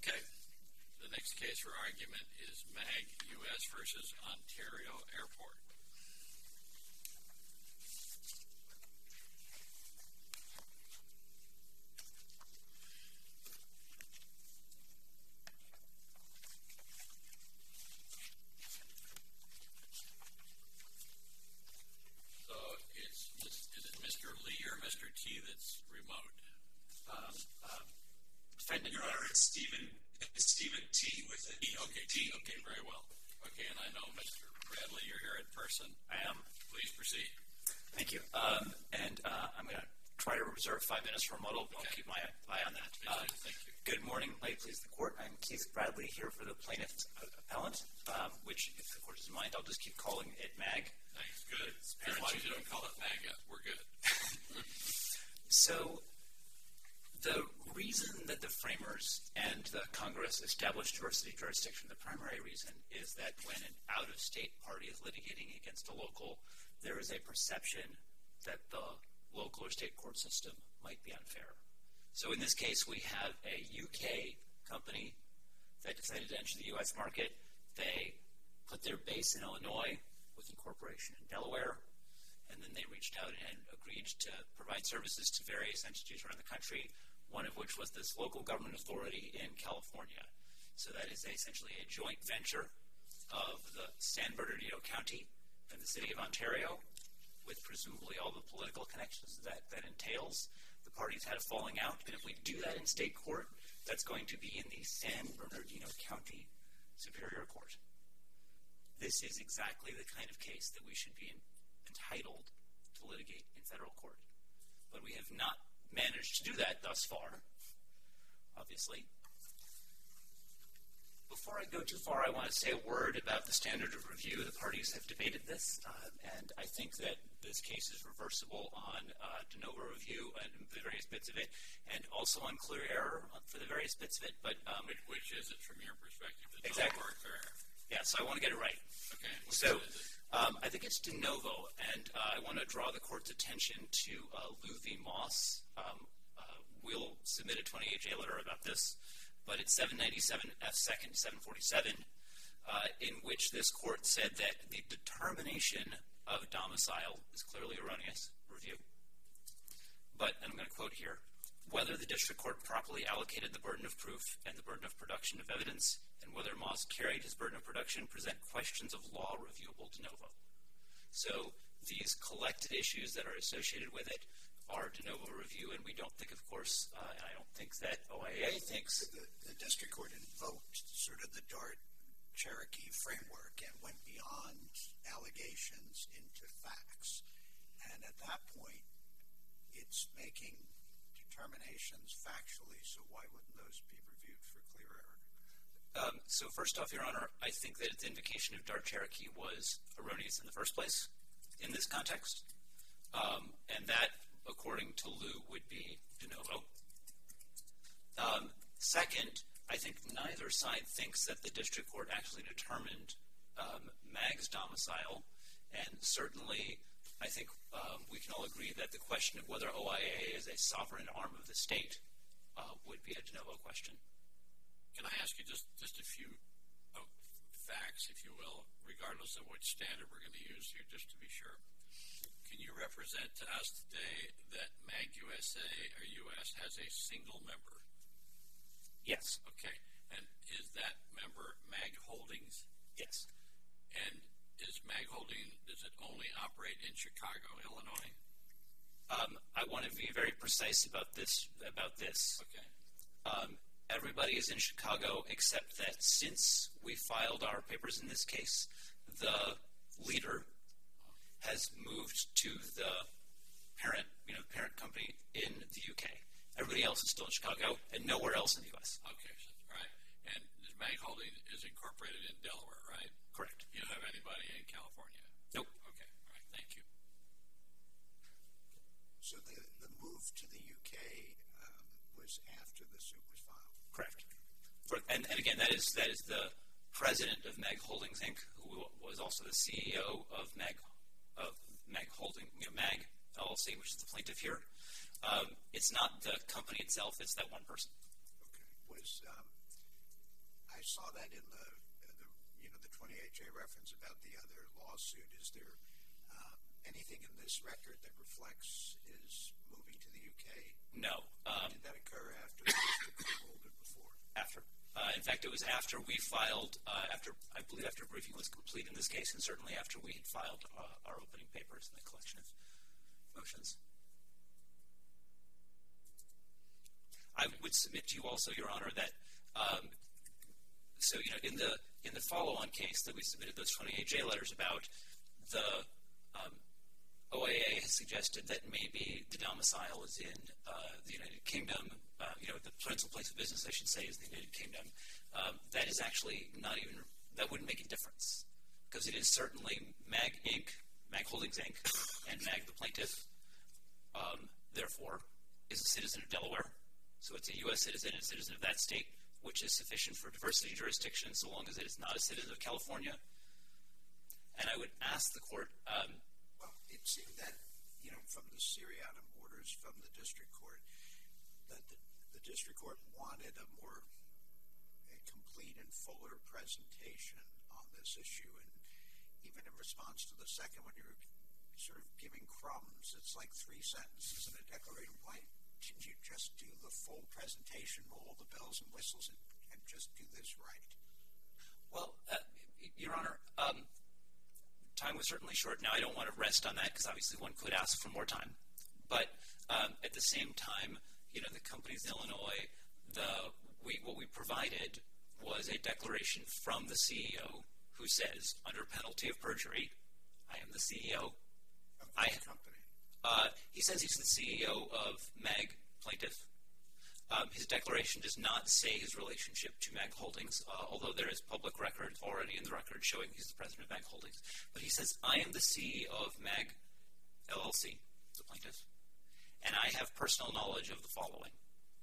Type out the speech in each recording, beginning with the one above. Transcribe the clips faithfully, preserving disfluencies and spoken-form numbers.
Okay. The next case for argument is MAG U S versus Ontario Airport. So it's, is it Mister Lee or Mister T that's remote? Um, um, defendant, Your Honor, it's Stephen. It's Stephen T. with it. T. Okay, T. Okay, very well. Okay, and I know Mister Bradley, you're here in person. I am. Please proceed. Thank you. Um, and uh, I'm going to try to reserve five minutes for rebuttal. I'll keep my eye on that. Uh, Thank you. Good morning. May it please the court. I'm Keith Bradley here for the plaintiff's appellant, um, which, if the court doesn't mind, I'll just keep calling it MAG. Thanks. Good. As long as you don't call it MAGA, we're good. So, the reason that the framers and the Congress established diversity jurisdiction, the primary reason is that when an out-of-state party is litigating against a local, there is a perception that the local or state court system might be unfair. So in this case, we have a U K company that decided to enter the U S market. They put their base in Illinois with incorporation in Delaware, and then they reached out and agreed to provide services to various entities around the country, one of which was this local government authority in California. So that is essentially a joint venture of the San Bernardino County and the city of Ontario, with presumably all the political connections that that entails. The parties had a falling out, and if we do that in state court, that's going to be in the San Bernardino County Superior Court. This is exactly the kind of case that we should be in, entitled to litigate in federal court. But we have not managed to do that thus far, obviously. Before I go too far, I want to say a word about the standard of review. The parties have debated this, uh, and I think that this case is reversible on uh, de novo review and the various bits of it, and also on clear error for the various bits of it. But um, which, which is it from your perspective? The exactly. Or clear error? Yeah, so I want to get it right. Okay. So um, I think it's de novo, and uh, I want to draw the court's attention to uh, Lou V. Moss. Um, uh, we'll submit a twenty-eight J letter about this, but it's seven ninety-seven F second seven forty-seven, uh, in which this court said that the determination of domicile is clearly erroneous. Review. But, and I'm going to quote here, whether the district court properly allocated the burden of proof and the burden of production of evidence, and whether Moss carried his burden of production, present questions of law reviewable de novo. So these collected issues that are associated with it are de novo review, and we don't think, of course, uh, and I don't think that O I A thinks. The, the district court invoked sort of the Dart-Cherokee framework and went beyond allegations into facts. And at that point, it's making determinations factually, so why wouldn't those be reviewed for clear error? Um, so first off, Your Honor, I think that the invocation of Dart-Cherokee was erroneous in the first place in this context, um, and that, according to Lou, would be de novo. Um, second, I think neither side thinks that the district court actually determined um, MAG's domicile, and certainly I think um, we can all agree that the question of whether O I A is a sovereign arm of the state uh, would be a de novo question. Can I ask you just, just a few oh, facts, if you will, regardless of which standard we're going to use here, just to be sure. Can you represent to us today that MAG U S A or U S has a single member? Yes. Okay. And is that member MAG Holdings? Yes. And is MAG Holdings, does it only operate in Chicago, Illinois? Um, I want to be very precise about this. About this. Okay. Um, everybody is in Chicago, except that since we filed our papers in this case, the leader has moved to the parent, you know, parent company in the U K. Everybody else is still in Chicago and nowhere else in the U S. Okay, so, right. And this MAG Holding is incorporated in Delaware, right? Correct. You don't have anybody in California? Nope. Okay, all right, thank you. So the, the move to the U K um, was after the suit was filed? Correct. For, and, and again, that is that is the president of MAG Holdings, Incorporated, who was also the C E O of MAG of MAG Holding, you know, MAG L L C, which is the plaintiff here. Um, it's not the company itself; it's that one person. Okay. Was um, I saw that in the, the you know, the twenty-eight J reference about the other lawsuit. Is there um, anything in this record that reflects his moving to the U K? No. Um, Did that occur after the district court ruled or before? After. Uh, in fact, it was after we filed, uh, after I believe after briefing was complete in this case, and certainly after we had filed uh, our opening papers in the collection of motions. I would submit to you also, Your Honor, that um, so you know in the in the follow-on case that we submitted those twenty-eight J letters about, the um, O A A has suggested that maybe the domicile is in uh, the United Kingdom. Uh, you know, the principal place of business, I should say, is the United Kingdom. Um, that is actually not even, that wouldn't make a difference, because it is certainly MAG Incorporated, MAG Holdings Incorporated, and MAG the plaintiff, um, therefore, is a citizen of Delaware. So it's a U S citizen, a citizen of that state, which is sufficient for diversity jurisdiction so long as it is not a citizen of California. And I would ask the court... Um, well, it seemed that, you know, from the seriatim orders from the district court, that the The district court wanted a more a complete and fuller presentation on this issue, and even in response to the second one, you're sort of giving crumbs. It's like three sentences in a declaration. Why didn't you just do the full presentation, roll the bells and whistles, and, and just do this right? Well, uh, Your Honor, um, time was certainly short. Now, I don't want to rest on that, because obviously one could ask for more time. But um, at the same time, you know, the companies in Illinois, the we what we provided was a declaration from the C E O who says, under penalty of perjury, I am the C E O. Of I company. Uh, he says he's the C E O of MAG Plaintiff. Um, his declaration does not say his relationship to MAG Holdings, uh, although there is public record already in the record showing he's the president of MAG Holdings. But he says, I am the C E O of MAG L L C, the plaintiff. And I have personal knowledge of the following.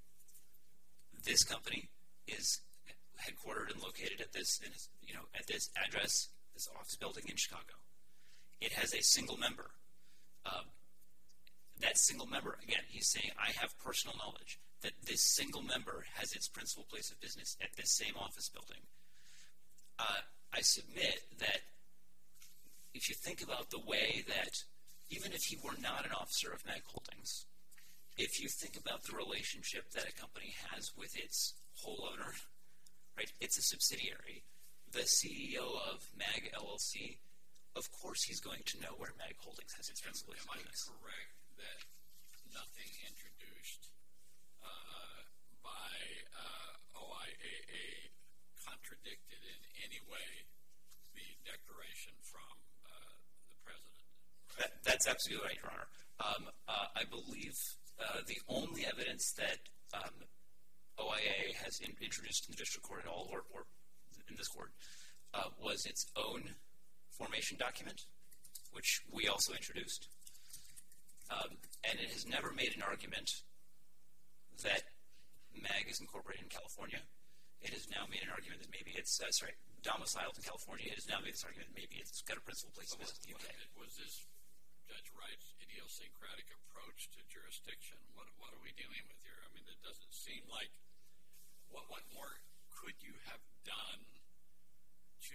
This company is headquartered and located at this, you know, at this address, this office building in Chicago. It has a single member. Um, that single member, again, he's saying, I have personal knowledge that this single member has its principal place of business at this same office building. Uh, I submit that if you think about the way that, even if he were not an officer of MAG Holdings, if you think about the relationship that a company has with its whole owner, right, it's a subsidiary. The C E O of MAG L L C, of course he's going to know where MAG Holdings has its principal place of Am I business. correct that nothing introduced uh, by uh, O I A A contradicted in any way the declaration from uh, the president? Right? That, that's absolutely right, Your Honor. Um, uh, I believe uh, the only evidence that um, O I A has in, introduced in the district court at all, or, or in this court, uh, was its own formation document, which we also introduced. Um, and it has never made an argument that MAG is incorporated in California. It has now made an argument that maybe it's, uh, sorry, domiciled in California. It has now made this argument that maybe it's got a principal place of business in the U K. Was this Judge Wright's idiosyncratic approach to jurisdiction? What, what are we dealing with here? I mean, it doesn't seem like, what, what more could you have done to,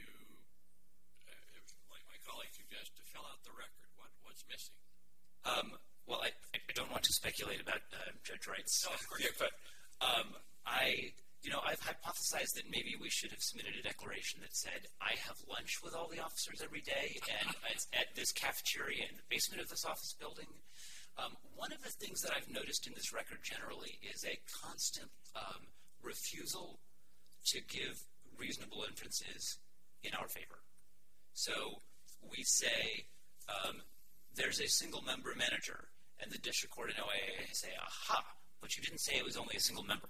uh, if, like my colleague suggests, to fill out the record? What, what's missing? Um, well, I, I don't want to speculate about uh, Judge Wright's, No, of course. uh, but um, I, you know, I've hypothesized that maybe we should have submitted a declaration that said, I have lunch with all the officers every day, and it's at this cafeteria in the basement of this office building. Um, one of the things that I've noticed in this record generally is a constant um, refusal to give reasonable inferences in our favor. So we say, um, there's a single member manager, and the district court and O A A say, aha, but you didn't say it was only a single member.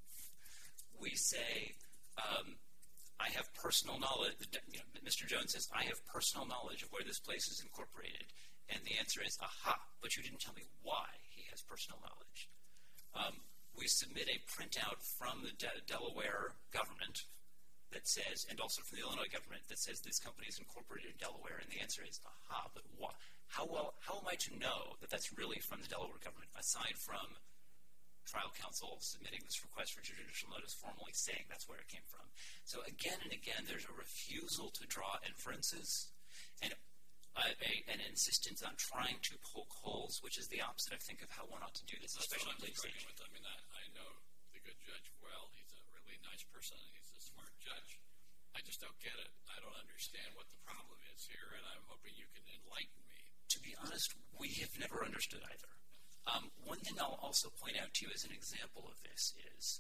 We say, um, I have personal knowledge, you know, Mister Jones says, I have personal knowledge of where this place is incorporated. And the answer is, aha, but you didn't tell me why he has personal knowledge. Um, we submit a printout from the De- Delaware government that says, and also from the Illinois government, that says this company is incorporated in Delaware. And the answer is, aha, but why? How well, how am I to know that that's really from the Delaware government, aside from trial counsel submitting this request for judicial notice formally saying that's where it came from. So again and again, there's a refusal to draw inferences and uh, a, an insistence on trying to poke holes, which is the opposite, I think, of how one ought to do this, That's especially what I'm in late struggling stage. with. I mean, I, I know the good judge well. He's a really nice person, and he's a smart judge. I just don't get it. I don't understand what the problem is here, and I'm hoping you can enlighten me. To be honest, we have never understood either. Um, one thing I'll also point out to you as an example of this is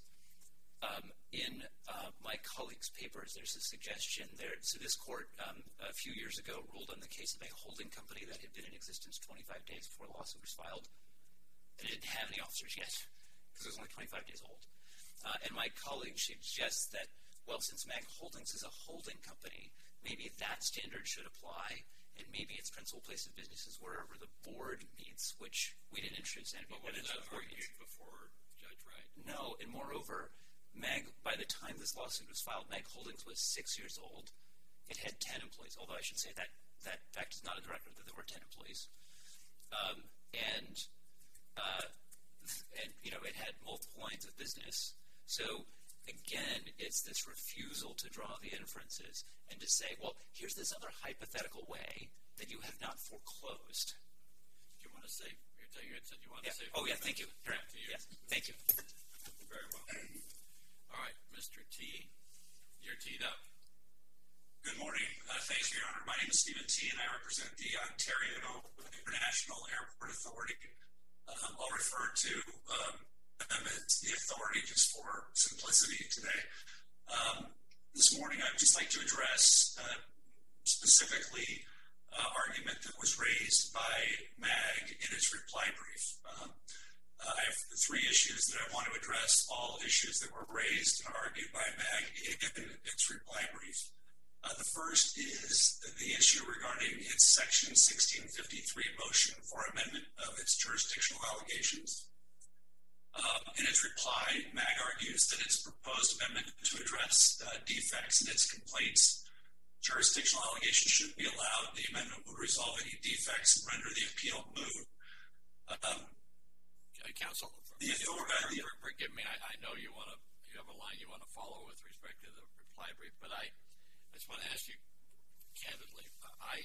um, in uh, my colleague's papers, there's a suggestion there. So this court um, a few years ago ruled on the case of a holding company that had been in existence twenty-five days before the lawsuit was filed. And it didn't have any officers yet because it was only twenty-five days old. Uh, and my colleague suggests that, well, since MAG Holdings is a holding company, maybe that standard should apply, and maybe its principal place of business is wherever the board meets, which we didn't introduce any But was evidence that before. argued before Judge Wright? No, and moreover, MAG, by the time this lawsuit was filed, MAG Holdings was six years old. It had ten employees, although I should say that that fact is not in the record that there were ten employees. Um, and, uh, and, you know, it had multiple lines of business. So, again, it's this refusal to draw the inferences and to say, well, here's this other hypothetical way that you have not foreclosed. Do you want to say, you said you want Yeah. to say. Oh, yeah, thank you. Here, Back to you. yes, thank you. Very well. All right, Mister T, you're teed up. Good morning. Uh, thank you, Your Honor. My name is Stephen T, and I represent the Ontario International Airport Authority. Um, I'll refer to um, them as the authority just for simplicity today. Um, this morning, I'd just like to address uh, specifically uh, argument that was raised by MAG in its reply brief. Um, uh, I have three issues that I want to address, all issues that were raised and argued by MAG in its reply brief. Uh, the first is the issue regarding its Section sixteen fifty-three motion for amendment of its jurisdictional allegations. Um, in its reply, MAG argues that its proposed amendment to address uh, defects in its complaints jurisdictional allegations should be allowed. The amendment would resolve any defects and render the appeal moot. Um, Okay, counsel, the authority, for, forgive me, I, I know you want to, you have a line you want to follow with respect to the reply brief, but I, I just want to ask you candidly, I,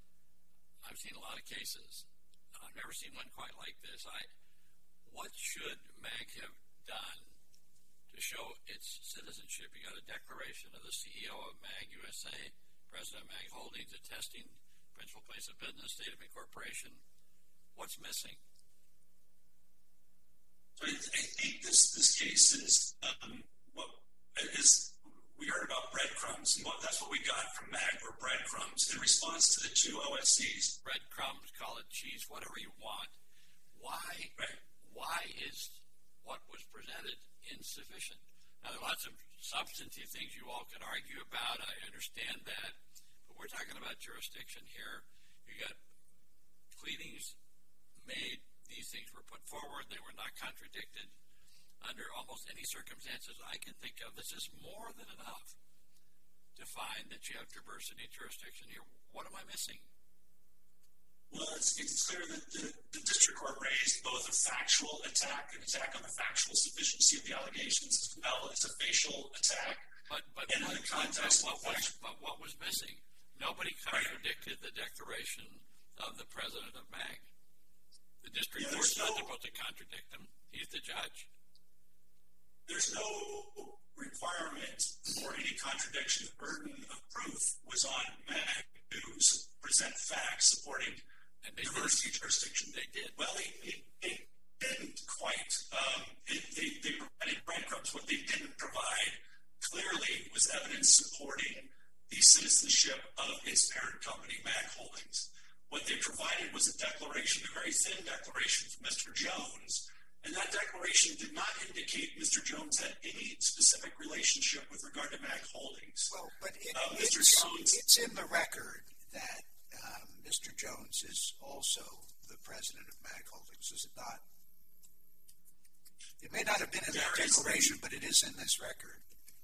I've seen a lot of cases, and I've never seen one quite like this. I, what should MAG have done to show its citizenship? You got a declaration of the C E O of MAG U S A, President of MAG Holdings, attesting principal place of business, state of incorporation. What's missing? So I, I think this, this case is, um, what is, we heard about breadcrumbs, and what, that's what we got from MAG were breadcrumbs in response to the two O S Cs. Breadcrumbs, call it cheese, whatever you want. Why? Right. Why is what was presented insufficient? Now, there are lots of substantive things you all can argue about. I understand that, but we're talking about jurisdiction here. You got pleadings made. These things were put forward. They were not contradicted under almost any circumstances I can think of. This is more than enough to find that you have diversity jurisdiction here. What am I missing? Well, it's, it's clear that the, the district court raised both a factual attack, an attack on the factual sufficiency of the allegations, as well as a facial attack. But, but, and what, in the context but, what of was, but what was missing? Nobody contradicted the declaration of the president of MAG. The district yeah, court's not no, supposed to contradict him. He's the judge. There's no requirement for any contradiction. The burden of proof was on MAG to present facts supporting And they diversity did. jurisdiction. They did. Well, they, they, they didn't quite. Um, it, they, they provided breadcrumbs. What they didn't provide clearly was evidence supporting the citizenship of its parent company, MAG Holdings. What they provided was a declaration, a very thin declaration from Mister Jones, and that declaration did not indicate Mister Jones had any specific relationship with regard to MAG Holdings. Well, but it, uh, it's, Mister Jones, it's in the record that um, Mister Jones is also the president of MAG Holdings, is it not? It may not have been in that declaration, but it is in this record.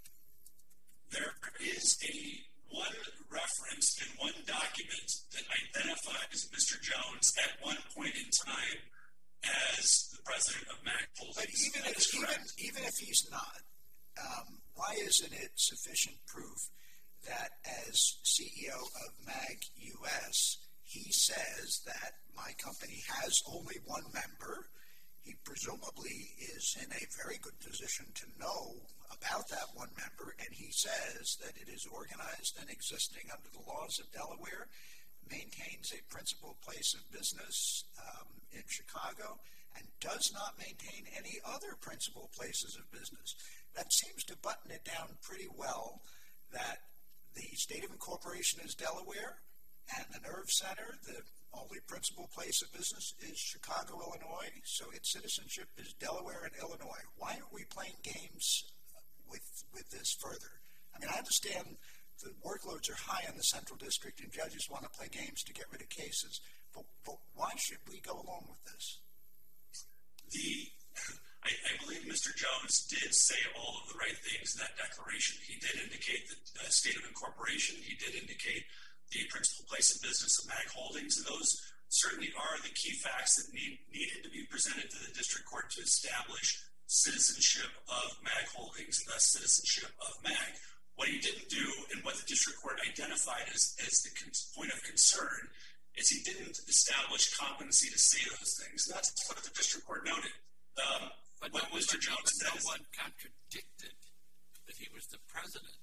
There is a one reference in one document that identifies Mister Jones at one point in time as the president of MAG Holdings. But even That if, is even, correct. even if he's not, um, why isn't it sufficient proof that as C E O of MAG U S, he says that my company has only one member? He presumably is in a very good position to know about that one member, and he says that it is organized and existing under the laws of Delaware, maintains a principal place of business um, in Chicago, and does not maintain any other principal places of business. That seems to button it down pretty well that the state of incorporation is Delaware, and the nerve center, the only principal place of business, is Chicago, Illinois, so its citizenship is Delaware and Illinois. Why are we playing games with with this further? I mean, I understand the workloads are high in the Central District and judges want to play games to get rid of cases, but, but why should we go along with this? The I, I believe Mister Jones did say all of the right things in that declaration. He did indicate the uh, state of incorporation. He did indicate the principal place of business of MAG Holdings, and those certainly are the key facts that need, needed to be presented to the district court to establish citizenship of MAG Holdings and thus citizenship of MAG. What he didn't do, and what the district court identified as, as the con- point of concern, is he didn't establish competency to say those things. That's what the district court noted. Um, But what no, Mister but Jones no says. one contradicted that he was the president.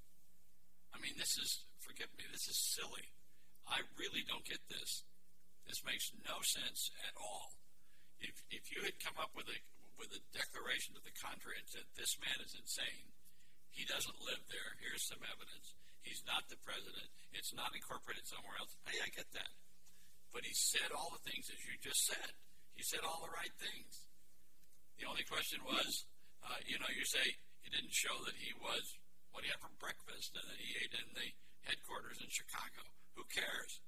I mean, this is, forgive me, this is silly. I really don't get this. This makes no sense at all. If if you had come up with a with a declaration to the contrary and said, this man is insane, he doesn't live there, here's some evidence, he's not the president, it's not incorporated somewhere else, hey, I get that. But he said all the things as you just said. He said all the right things. The only question was, uh, you know, you say he didn't show that he was what he had for breakfast and that he ate in the headquarters in Chicago. Who cares?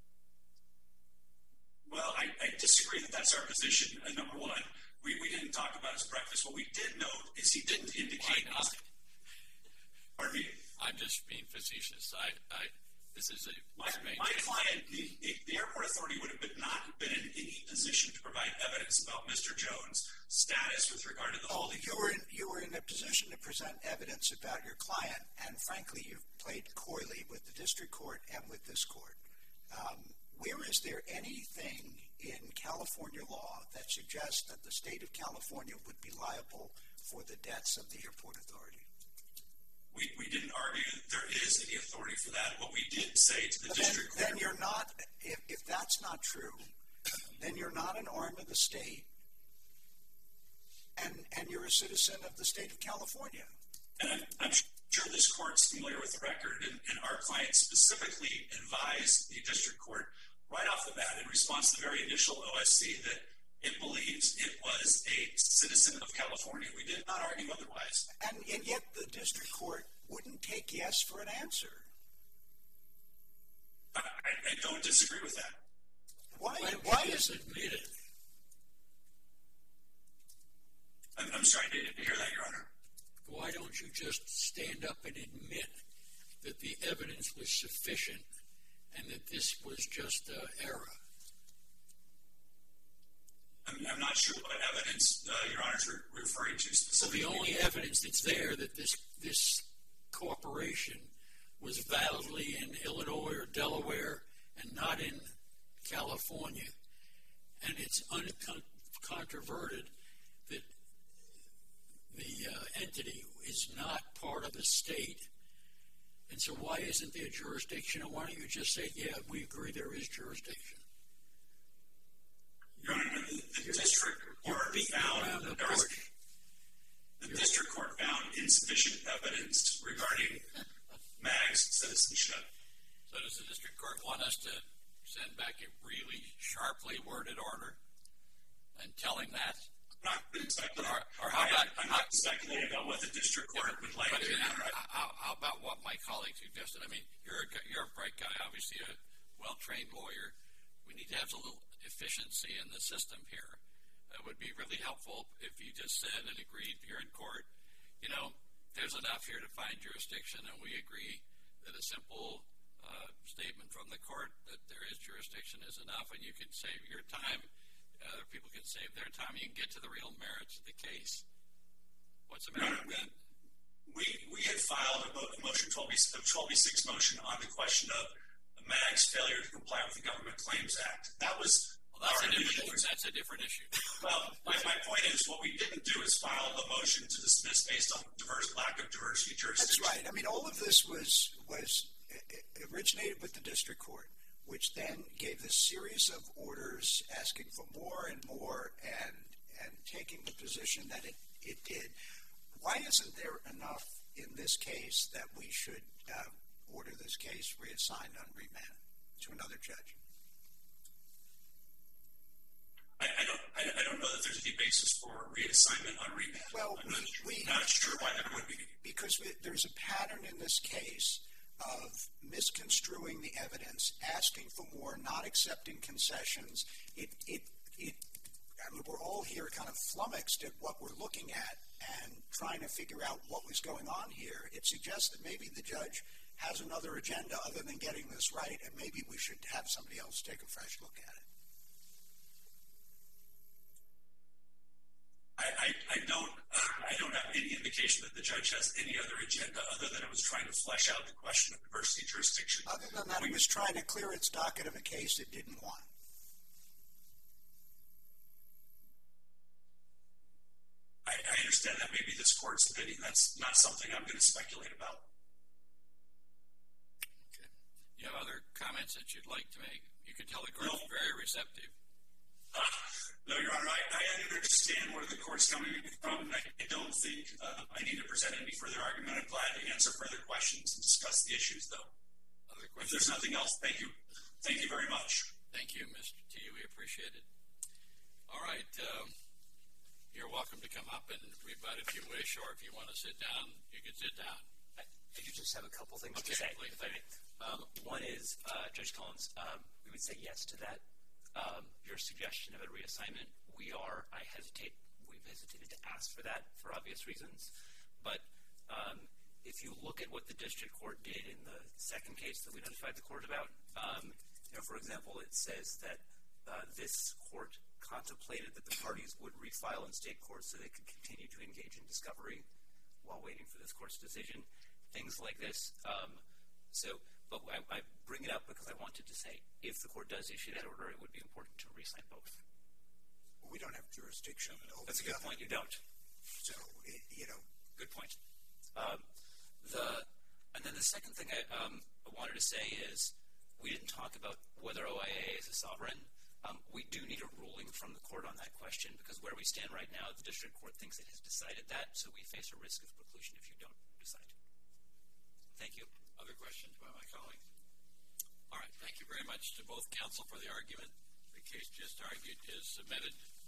Well, I, I disagree that that's our position. Uh, number one, we, we didn't talk about his breakfast. What we did note is he didn't indicate. Why not? Pardon me? I'm just being facetious. I, I, this is a My, strange. my client, the, the, the airport authority would have been not been in any position to provide evidence about Mister Jones' status with regard to the Oh, holding. you were in, you were in a position to present evidence about your client, and frankly, you've played coyly with the district court and with this court. Um, where is there anything in California law that suggests that the state of California would be liable for the debts of the airport authority? We, we didn't argue that there is any authority for that. What we did say to the But then, district court. then you're not, if, if that's not true, then you're not an arm of the state, and, and you're a citizen of the state of California. And I'm, I'm sure this court's familiar with the record, and, and our client specifically advised the district court right off the bat in response to the very initial O S C that it believes it was a citizen of California. We did not argue otherwise. And, and yet the district court wouldn't take yes for an answer. I, I, I don't disagree with that. Why, Why don't why you is just admit it? I'm, I'm sorry, I didn't hear that, Your Honor. Why don't you just stand up and admit that the evidence was sufficient and that this was just uh, error? I'm, I'm not sure what evidence uh, Your Honor's re- referring to So specifically. the only evidence that's there that this this corporation was validly in Illinois or Delaware and not in California, and it's uncontroverted that the uh, entity is not part of the state. And so why isn't there jurisdiction? And why don't you just say, yeah, we agree there is jurisdiction? Your Honor, the, the district You're court beating found around the that there was, bush. the district court found insufficient evidence regarding MAG's citizenship. So does the district court want us to send back a really sharply worded order and tell him that? I'm not going to speculate. Or, or how I, about I'm not speculating about what the district court would like but, to do. uh, how, how about what my colleague suggested? I mean, you're a, you're a bright guy, obviously a well-trained lawyer. We need to have a little efficiency in the system here. It would be really helpful if you just said and agreed here in court, you know, there's enough here to find jurisdiction, and we agree that a simple uh, statement from the court that there is jurisdiction is enough, and you can save your time other people can save their time. You can get to the real merits of the case. What's the matter with that? We, we had filed a, mo- a motion, twelve B six motion on the question of M A G's failure to comply with the Government Claims Act. That was Well, that's, a our different, initial- that's a different issue. Well, my, my point is, what we didn't do is file the motion to dismiss based on diverse, lack of diversity of That's jurisdiction. right. I mean, all of this was was uh, originated with the district court, which then gave this series of orders asking for more and more, and and taking the position that it, it did. Why isn't there enough in this case that we should uh, order this case reassigned on remand to another judge? I, I don't. I, I don't know that there's any basis for reassignment on remand. Well, I'm not, we, we not sure why there would be. because we, there's a pattern in this case of misconstruing the evidence, asking for more, not accepting concessions. It, it, it. I mean, we're all here kind of flummoxed at what we're looking at and trying to figure out what was going on here. It suggests that maybe the judge has another agenda other than getting this right, and maybe we should have somebody else take a fresh look at it. I, I, I don't. Uh, I don't have any indication that the judge has any other agenda other than it was trying to flesh out the question of diversity of jurisdiction. Other than that, it was trying to clear its docket of a case it didn't want. I, I understand that may be this court's opinion. That's not something I'm going to speculate about. Okay. You have other comments that you'd like to make? You can tell the court's No. very receptive. Uh, no, Your Honor, I, I understand where the court's coming from. I, I don't think uh, I need to present any further argument. I'm glad to answer further questions and discuss the issues, though. Other If questions? there's nothing else, thank you. Thank you very much. Thank you, Mister T. We appreciate it. All right. Um, you're welcome to come up and rebut if you wish, or if you want to sit down, you can sit down. I, I do just have a couple things Okay, to say, please. if I may. Um, one is, uh, Judge Collins, um, we would say yes to that. Um, your suggestion of a reassignment, we are, I hesitate, we've hesitated to ask for that for obvious reasons. But um, if you look at what the district court did in the second case that we notified the court about, um, you know, for example, it says that uh, this court contemplated that the parties would refile in state court so they could continue to engage in discovery while waiting for this court's decision, things like this. Um, so, but I, I bring it up because I wanted to say, if the court does issue that order, it would be important to re-sign both. We don't have jurisdiction over That's a the good other. point. You don't. So, it, you know, Good point. Um, the and then the second thing I, um, I wanted to say is we didn't talk about whether O I A is a sovereign. Um, we do need a ruling from the court on that question because where we stand right now, the district court thinks it has decided that, so we face a risk of preclusion if you don't decide. Thank you. Other questions by my colleague? All right. Thank you very much to both counsel for the argument. The case just argued is submitted.